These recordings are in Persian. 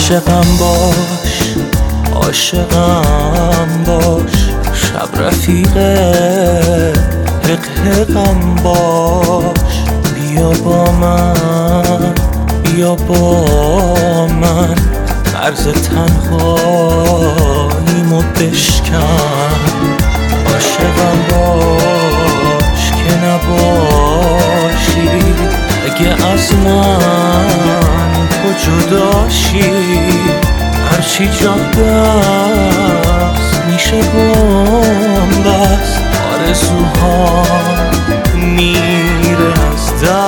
عاشقم باش، عاشقم باش، شب رفیق حقم باش. بیا با من، بیا با من، مرز تنهاییمو بشکن. عاشقم باش که نباشی، اگه از من تو جداشی، هرچی جا دست میشه بومبست. آرزوها میره از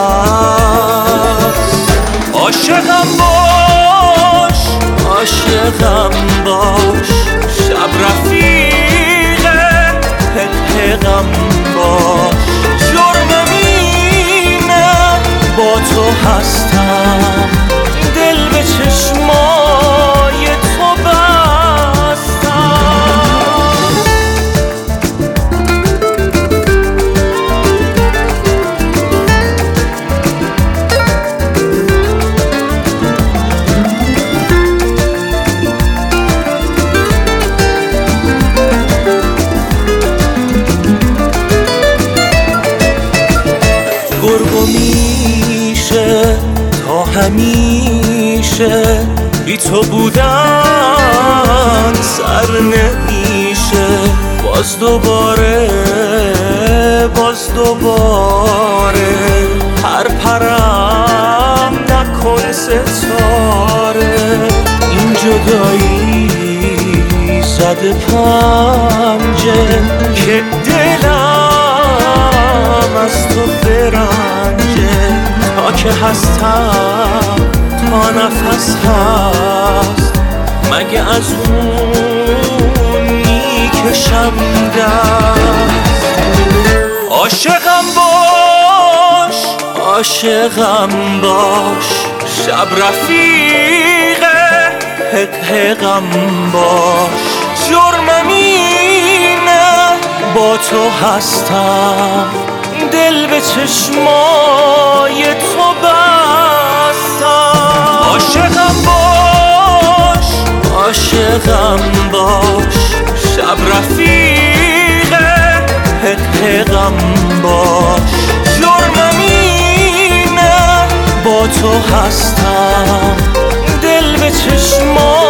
دست. عاشقم باش، عاشقم باش، شب رفیق حقم باش. جرمم اینه با تو هستم، دل به چشمای تو بستم. گرگ و میشه تا همیشه، بی تو بودن سر نمیشه. باز دوباره، باز دوباره، پرپرم نکن ستاره. این جدایی زده پنجه که دلم از تو برنجه. تا که هستم، تا نفس هست، مگه از اون میکشم دست. عاشقم باش، عاشقم باش، شب رفیق حقم باش. جرمم اینه با تو هستم، دل به چشمای تو بستم. عاشقم باش، عاشقم باش، شب رفیق حقم باش. جرمم اینه با تو هستم، دل به چشمای